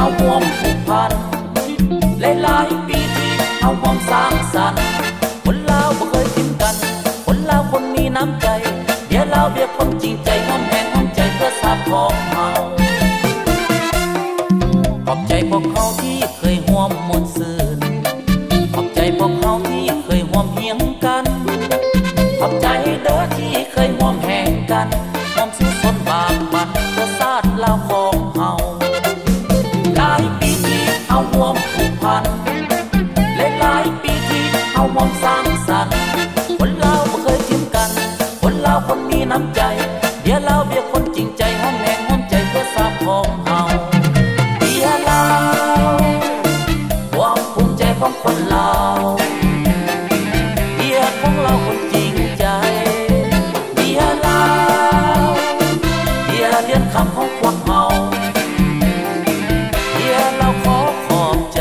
เอาห่วงผูกพันหลายๆปีที่เอาห่วงสร้างสรรค์คนลาวบ่เคยทิ้งกันคนลาวคนมีน้ำใจเดี๋ยวลาวเบียคนจริงใจน้ำแหงน้ำใจเพื่อสาบของเฮาขอบใจพวกเขาที่เคยร่วมมวลซื่นขอบใจพวกเขาที่เคยร่วมเฮียงกันขอบใจเด้อที่เคยร่วมแห่งกันร่วมสู้ทนบากบั่นเพื่อชาติลาวของเฮาหลายปีที่เอาร่วมผูกพันหลายปีที่เอาร่วมสร้างสรรค์คนลาวบ่เคยทิ้งกันคนลาวคนมีน้ำใจเดี๋ยวลาวเบียคนจริงใจห้อมแหงห้อมใจเพื่อชาติของเฮาเบียลาวความภูมิใจของคนลาวเบียของเราคนจริงใจเบียลาวเบียเลียนคำของพวกเฮาเบียเราขอขอบใจ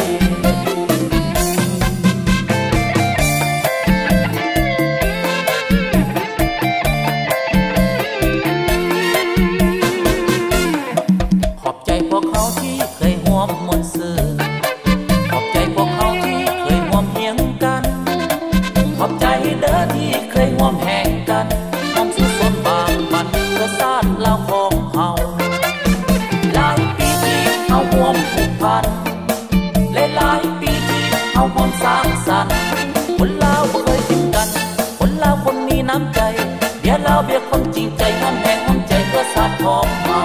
ขอบใจพวกเขาที่เคยร่วมมวลซื่นขอบใจพวกเขาที่เคยร่วมเฮียงกันขอบใจเด้อที่เคยร่วมแห่งกันร่วมสู้ทนบากบั่นเพื่อชาติลาวของเฮาหลายปีที่เอาร่วมผูกพันหลายปีที่เอาร่วมสร้างสรรค์คนลาวบ่เคยทิ้งกันคนลาวคนมีน้ำใจเดี๋ยวลาวเบียคนจริงใจห้อมแหงห้อมใจเพื่อชาติของเฮา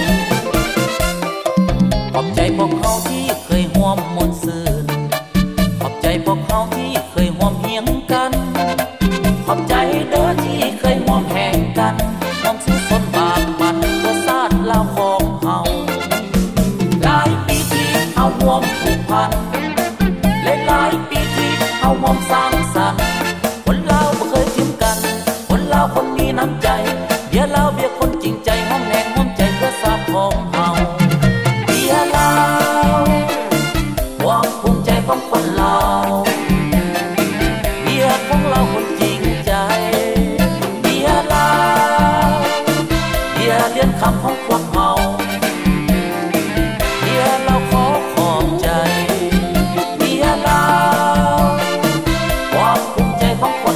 ขอบใจพวกเขาที่เคยร่วมมวลซื่นขอบใจพวกเขาที่เคยร่วมเฮียงกันขอบใจเด้อที่เคยร่วมแห่งกันร่วมสู้ทนบากบั่นเพื่อชาติลาวของเฮาหลายปีที่เอาร่วมผูกพันหลายปีที่เอาร่วมสร้างสรรค์คนลาวบ่เคยทิ้งกันคนลาวคนมีน้ำใจเดี๋ยวลาวเบียคนจริงใจห้อมแหงห้อมใจเพื่อชาติของเฮาเบียลาวความภูมิใจของคนลาวเบียของเราคนจริงใจเบียลาวเบียเลียนคำของพวกเฮาเบียเราขอขอบใจเบียลาวความภูมิใจของคน